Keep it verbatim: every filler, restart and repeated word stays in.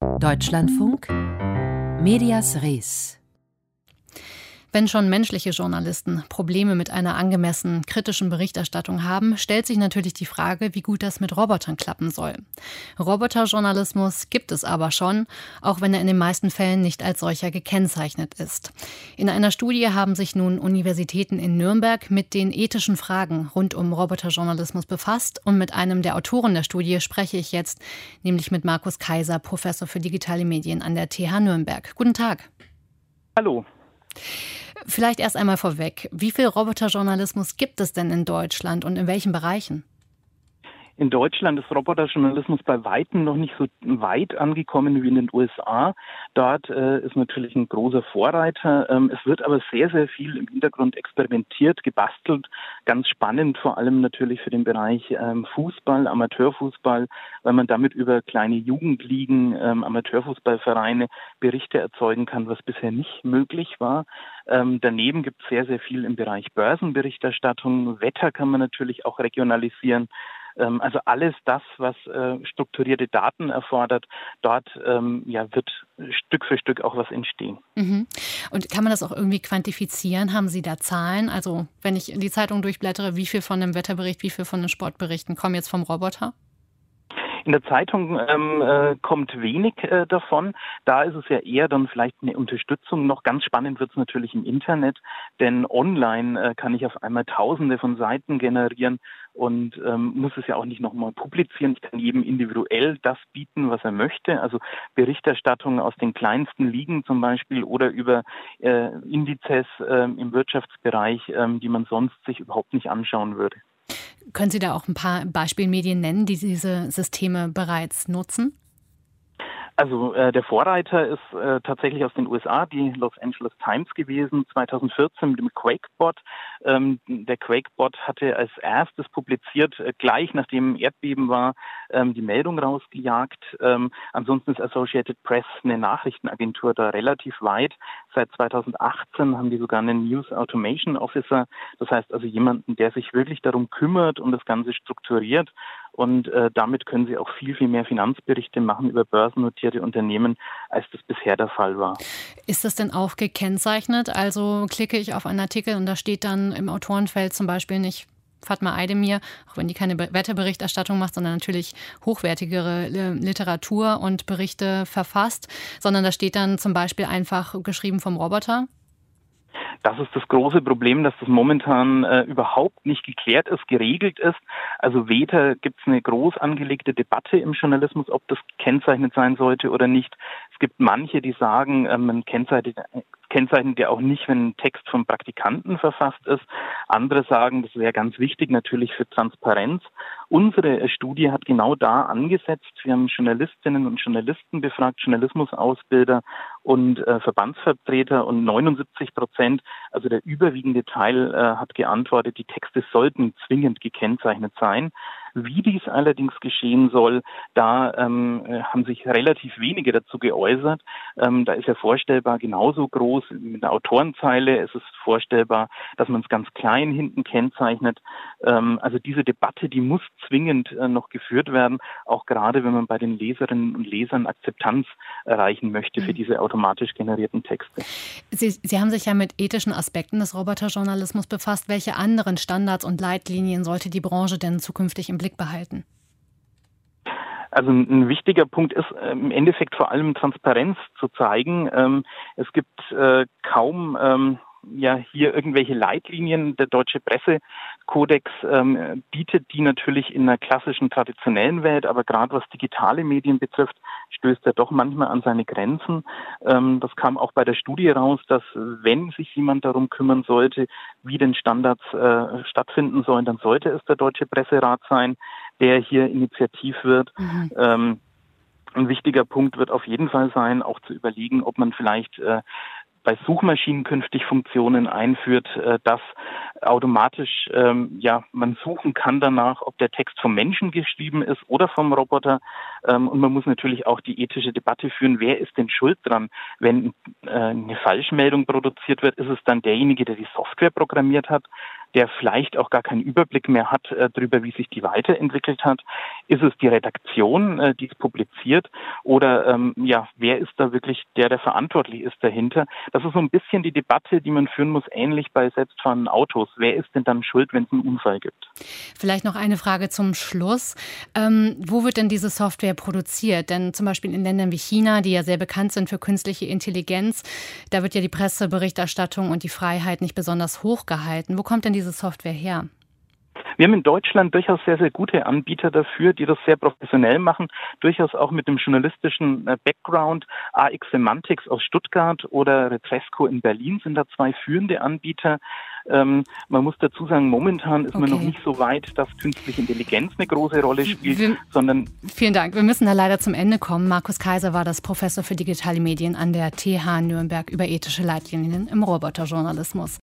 Deutschlandfunk Medias Res. Wenn schon menschliche Journalisten Probleme mit einer angemessenen, kritischen Berichterstattung haben, stellt sich natürlich die Frage, wie gut das mit Robotern klappen soll. Roboterjournalismus gibt es aber schon, auch wenn er in den meisten Fällen nicht als solcher gekennzeichnet ist. In einer Studie haben sich nun Universitäten in Nürnberg mit den ethischen Fragen rund um Roboterjournalismus befasst. Und mit einem der Autoren der Studie spreche ich jetzt, nämlich mit Markus Kaiser, Professor für digitale Medien an der T H Nürnberg. Guten Tag. Hallo. Vielleicht erst einmal vorweg, wie viel Roboterjournalismus gibt es denn in Deutschland und in welchen Bereichen? In Deutschland ist Roboterjournalismus bei Weitem noch nicht so weit angekommen wie in den U S A. Dort äh, ist natürlich ein großer Vorreiter. Ähm, es wird aber sehr, sehr viel im Hintergrund experimentiert, gebastelt. Ganz spannend, vor allem natürlich für den Bereich ähm, Fußball, Amateurfußball, weil man damit über kleine Jugendligen, ähm, Amateurfußballvereine Berichte erzeugen kann, was bisher nicht möglich war. Ähm, daneben gibt es sehr, sehr viel im Bereich Börsenberichterstattung. Wetter kann man natürlich auch regionalisieren. Also alles das, was äh, strukturierte Daten erfordert, dort ähm, ja, wird Stück für Stück auch was entstehen. Mhm. Und kann man das auch irgendwie quantifizieren? Haben Sie da Zahlen? Also wenn ich in die Zeitung durchblättere, wie viel von einem Wetterbericht, wie viel von den Sportberichten kommen jetzt vom Roboter? In der Zeitung ähm, äh, kommt wenig äh, davon. Da ist es ja eher dann vielleicht eine Unterstützung. Noch ganz spannend wird es natürlich im Internet, denn online äh, kann ich auf einmal Tausende von Seiten generieren und ähm, muss es ja auch nicht nochmal publizieren. Ich kann jedem individuell das bieten, was er möchte. Also Berichterstattung aus den kleinsten Ligen zum Beispiel oder über äh, Indizes äh, im Wirtschaftsbereich, äh, die man sonst sich überhaupt nicht anschauen würde. Können Sie da auch ein paar Beispielmedien nennen, die diese Systeme bereits nutzen? Also äh, der Vorreiter ist äh, tatsächlich aus den U S A, die Los Angeles Times gewesen, zweitausendvierzehn mit dem QuakeBot. Ähm, der QuakeBot hatte als erstes publiziert, äh, gleich nachdem Erdbeben war, ähm, die Meldung rausgejagt. Ähm, ansonsten ist Associated Press, eine Nachrichtenagentur, da relativ weit. Seit zweitausendachtzehn haben die sogar einen News Automation Officer. Das heißt also jemanden, der sich wirklich darum kümmert und das Ganze strukturiert. Und äh, damit können sie auch viel, viel mehr Finanzberichte machen über börsennotierte Unternehmen, als das bisher der Fall war. Ist das denn auch gekennzeichnet? Also klicke ich auf einen Artikel und da steht dann im Autorenfeld zum Beispiel nicht Fatma Aydemir, auch wenn die keine Wetterberichterstattung macht, sondern natürlich hochwertigere Literatur und Berichte verfasst, sondern da steht dann zum Beispiel einfach geschrieben vom Roboter? Das ist das große Problem, dass das momentan äh, überhaupt nicht geklärt ist, geregelt ist. Also weder gibt es eine groß angelegte Debatte im Journalismus, ob das gekennzeichnet sein sollte oder nicht. Es gibt manche, die sagen, äh, man kennzeichnet, kennzeichnet ja auch nicht, wenn ein Text vom Praktikanten verfasst ist. Andere sagen, das wäre ganz wichtig natürlich für Transparenz. Unsere Studie hat genau da angesetzt. Wir haben Journalistinnen und Journalisten befragt, Journalismusausbilder und äh, Verbandsvertreter und neunundsiebzig Prozent, also der überwiegende Teil, äh, hat geantwortet, die Texte sollten zwingend gekennzeichnet sein. Wie dies allerdings geschehen soll, da ähm, haben sich relativ wenige dazu geäußert. Ähm, da ist ja vorstellbar genauso groß mit einer Autorenzeile. Es ist vorstellbar, dass man es ganz klein hinten kennzeichnet. Ähm, also diese Debatte, die muss zwingend äh, noch geführt werden, auch gerade wenn man bei den Leserinnen und Lesern Akzeptanz erreichen möchte für diese automatisch generierten Texte. Sie, Sie haben sich ja mit ethischen Aspekten des Roboterjournalismus befasst. Welche anderen Standards und Leitlinien sollte die Branche denn zukünftig im Blick behalten? Also ein wichtiger Punkt ist im Endeffekt vor allem Transparenz zu zeigen. Ähm, es gibt äh, kaum ähm, ja hier irgendwelche Leitlinien. Der Deutsche Pressekodex ähm, bietet die natürlich in einer klassischen, traditionellen Welt, aber gerade was digitale Medien betrifft, stößt er doch manchmal an seine Grenzen. Ähm, das kam auch bei der Studie raus, dass wenn sich jemand darum kümmern sollte, wie denn Standards äh, stattfinden sollen, dann sollte es der Deutsche Presserat sein, der hier initiativ wird. Mhm. Ähm, ein wichtiger Punkt wird auf jeden Fall sein, auch zu überlegen, ob man vielleicht äh, bei Suchmaschinen künftig Funktionen einführt, äh, dass automatisch ähm, ja man suchen kann danach, ob der Text vom Menschen geschrieben ist oder vom Roboter. Ähm, und man muss natürlich auch die ethische Debatte führen, wer ist denn schuld dran? Wenn äh, eine Falschmeldung produziert wird, ist es dann derjenige, der die Software programmiert hat? der vielleicht auch gar keinen Überblick mehr hat äh, darüber, wie sich die weiterentwickelt hat? Ist es die Redaktion, äh, die es publiziert? Oder ähm, ja, wer ist da wirklich der, der verantwortlich ist dahinter? Das ist so ein bisschen die Debatte, die man führen muss, ähnlich bei selbstfahrenden Autos. Wer ist denn dann schuld, wenn es einen Unfall gibt? Vielleicht noch eine Frage zum Schluss. Ähm, wo wird denn diese Software produziert? Denn zum Beispiel in Ländern wie China, die ja sehr bekannt sind für künstliche Intelligenz, da wird ja die Presseberichterstattung und die Freiheit nicht besonders hoch gehalten. Wo kommt denn diese Software her? Wir haben in Deutschland durchaus sehr, sehr gute Anbieter dafür, die das sehr professionell machen, durchaus auch mit dem journalistischen Background. A X Semantics aus Stuttgart oder Retresco in Berlin sind da zwei führende Anbieter. Ähm, man muss dazu sagen, momentan ist okay. man noch nicht so weit, dass künstliche Intelligenz eine große Rolle spielt, Wir, sondern... Vielen Dank. Wir müssen da leider zum Ende kommen. Markus Kaiser war das Professor für digitale Medien an der T H Nürnberg über ethische Leitlinien im Roboterjournalismus.